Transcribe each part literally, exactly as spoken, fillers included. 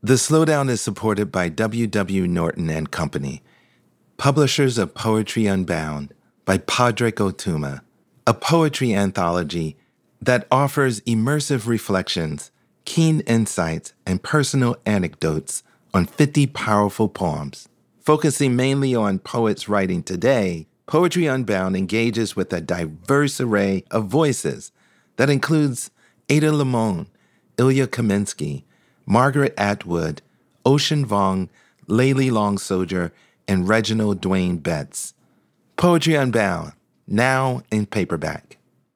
The Slowdown is supported by W W. Norton and Company, publishers of Poetry Unbound by Padraig Ó Tuama, a poetry anthology that offers immersive reflections, keen insights, and personal anecdotes on fifty powerful poems. Focusing mainly on poets writing today, Poetry Unbound engages with a diverse array of voices that includes Ada Limon, Ilya Kaminsky, Margaret Atwood, Ocean Vuong, Layli Long Soldier, and Reginald Dwayne Betts. Poetry Unbound, now in paperback.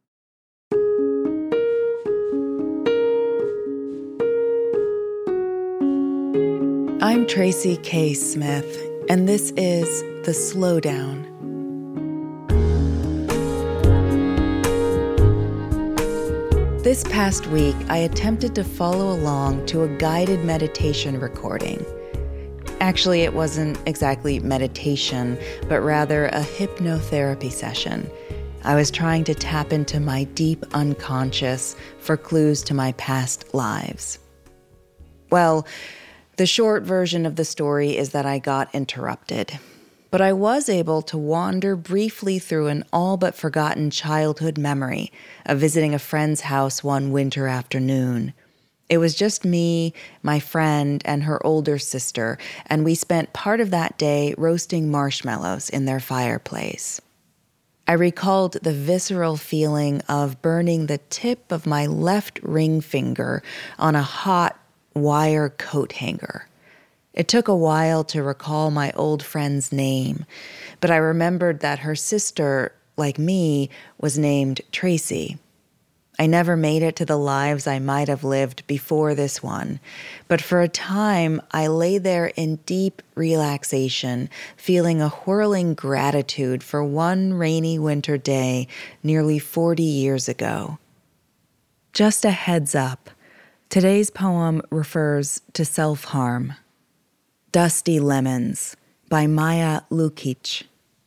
I'm Tracy K. Smith, and this is The Slowdown. This past week, I attempted to follow along to a guided meditation recording. Actually, it wasn't exactly meditation, but rather a hypnotherapy session. I was trying to tap into my deep unconscious for clues to my past lives. Well, the short version of the story is that I got interrupted. But I was able to wander briefly through an all but forgotten childhood memory of visiting a friend's house one winter afternoon. It was just me, my friend, and her older sister, and we spent part of that day roasting marshmallows in their fireplace. I recalled the visceral feeling of burning the tip of my left ring finger on a hot wire coat hanger. It took a while to recall my old friend's name, but I remembered that her sister, like me, was named Tracy. I never made it to the lives I might have lived before this one, but for a time I lay there in deep relaxation, feeling a whirling gratitude for one rainy winter day nearly forty years ago. Just a heads up, today's poem refers to self-harm. Dusty Lemons by Maya Lukic.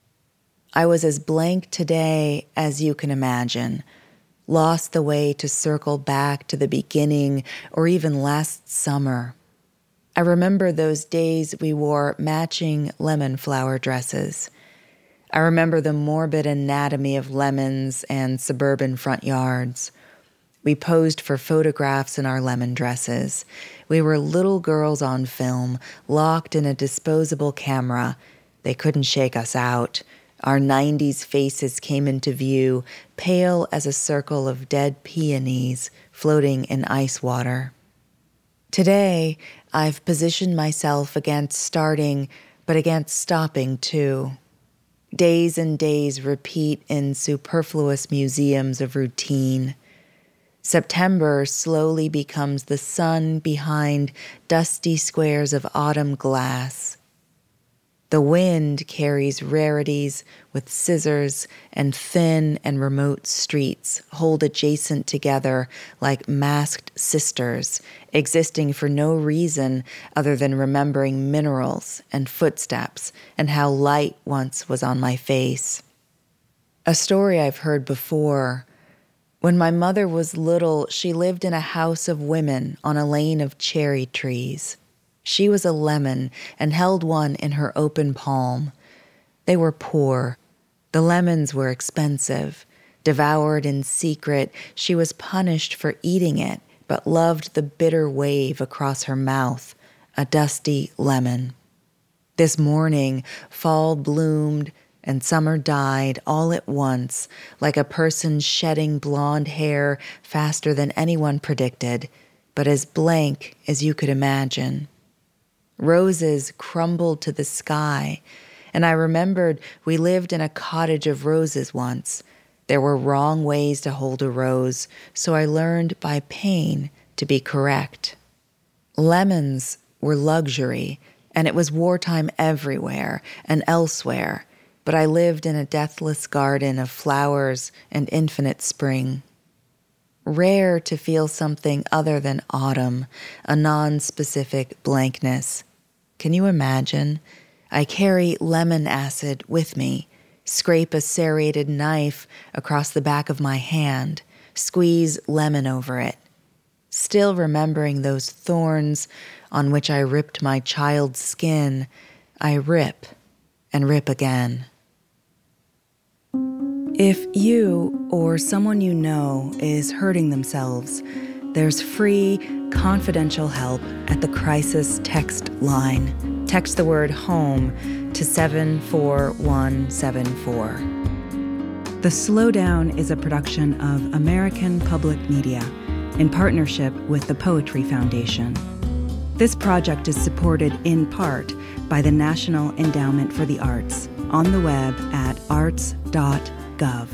I was as blank today as you can imagine, lost the way to circle back to the beginning or even last summer. I remember those days we wore matching lemon flower dresses. I remember the morbid anatomy of lemons and suburban front yards. We posed for photographs in our lemon dresses. We were little girls on film, locked in a disposable camera. They couldn't shake us out. Our nineties faces came into view, pale as a circle of dead peonies floating in ice water. Today, I've positioned myself against starting, but against stopping too. Days and days repeat in superfluous museums of routine. September slowly becomes the sun behind dusty squares of autumn glass. The wind carries rarities with scissors, and thin and remote streets hold adjacent together like masked sisters, existing for no reason other than remembering minerals and footsteps and how light once was on my face. A story I've heard before. When my mother was little, she lived in a house of women on a lane of cherry trees. She was a lemon and held one in her open palm. They were poor. The lemons were expensive. Devoured in secret, she was punished for eating it, but loved the bitter wave across her mouth, a dusty lemon. This morning, fall bloomed, and summer died all at once, like a person shedding blonde hair faster than anyone predicted, but as blank as you could imagine. Roses crumbled to the sky, and I remembered we lived in a cottage of roses once. There were wrong ways to hold a rose, so I learned by pain to be correct. Lemons were luxury, and it was wartime everywhere and elsewhere, but I lived in a deathless garden of flowers and infinite spring. Rare to feel something other than autumn, a non-specific blankness. Can you imagine? I carry lemon acid with me, scrape a serrated knife across the back of my hand, squeeze lemon over it. still remembering those thorns on which I ripped my child's skin, I rip and rip again. If you or someone you know is hurting themselves, there's free, confidential help at the crisis text line. Text the word HOME to seven four one seven four. The Slowdown is a production of American Public Media in partnership with the Poetry Foundation. This project is supported in part by the National Endowment for the Arts on the web at arts dot gov.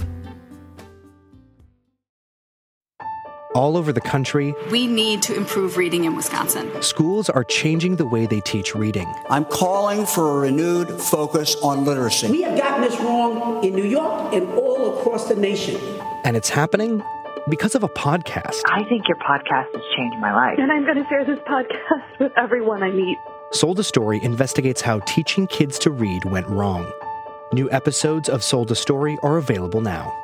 All over the country, we need to improve reading in Wisconsin. Schools are changing the way they teach reading. I'm calling for a renewed focus on literacy. We have gotten this wrong in New York and all across the nation. And it's happening because of a podcast. I think your podcast has changed my life. And I'm going to share this podcast with everyone I meet. Sold a Story investigates how teaching kids to read went wrong. New episodes of Sold a Story are available now.